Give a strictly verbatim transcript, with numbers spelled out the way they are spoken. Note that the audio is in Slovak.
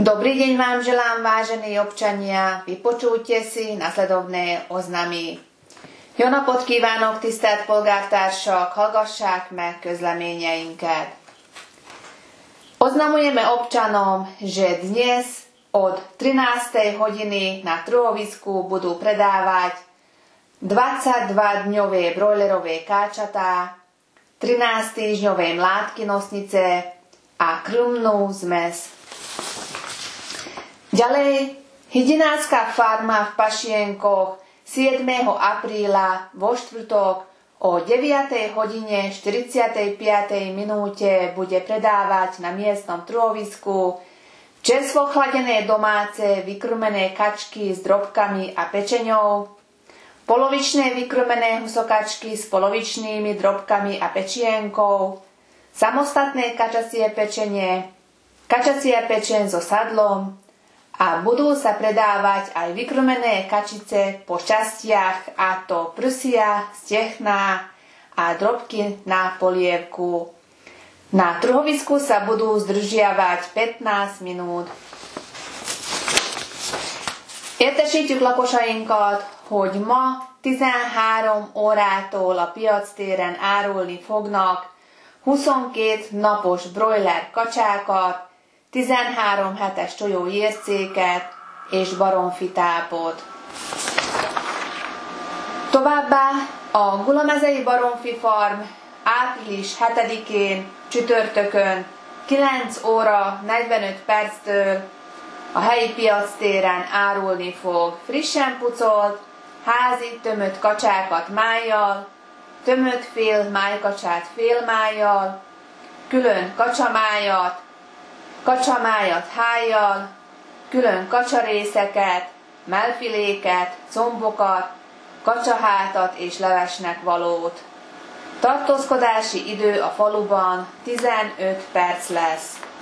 Dobrý deň vám želám, vážení občania, vypočujte si nasledovné oznamy. Jó napot kívánok, tisztelt polgártársak, hallgassák meg közleményeinket. Oznamujeme občanom, že dnes od trinástej hodiny na trhovisku budú predávať dvadsaťdva-dňové brojlerové káčatá, trinásťtýždňové mládky nosnice a krmnú zmes. Ďalej, hydinárska farma v Pašienkoch siedmeho apríla vo štvrtok o deviatej hodine štyridsiatej piatej minúte bude predávať na miestnom trhovisku čerstvo chladené domáce vykrmené kačky s drobkami a pečeňou, polovičné vykrmené husokačky s polovičnými drobkami a pečienkou, samostatné kačacie pečenie, kačacia pečeň so sadlom, a budú sa predávať aj vykrmené kačice po častiach, a to prsia, stehná a drobky na polievku. Na trhovisku sa budú zdržiavať pätnászt minút. Értesítjük lakosainkat, hogy ma tizenhárom órától a piactéren árulni fognak huszonkét napos broiler kacsákat, tizenhárom hetes tojóércéket és baromfitápot. Továbbá a Gulamezei Baromfi Farm április hetedikén csütörtökön kilenc óra negyvenöt perctől a helyi piactéren árulni fog frissen pucolt, házi tömött kacsákat májjal, tömött fél májkacsát fél májjal, külön kacsamájat, kacsamájat hájjal, külön kacsarészeket, mellfiléket, combokat, kacsahátat és levesnek valót. Tartózkodási idő a faluban tizenöt perc lesz.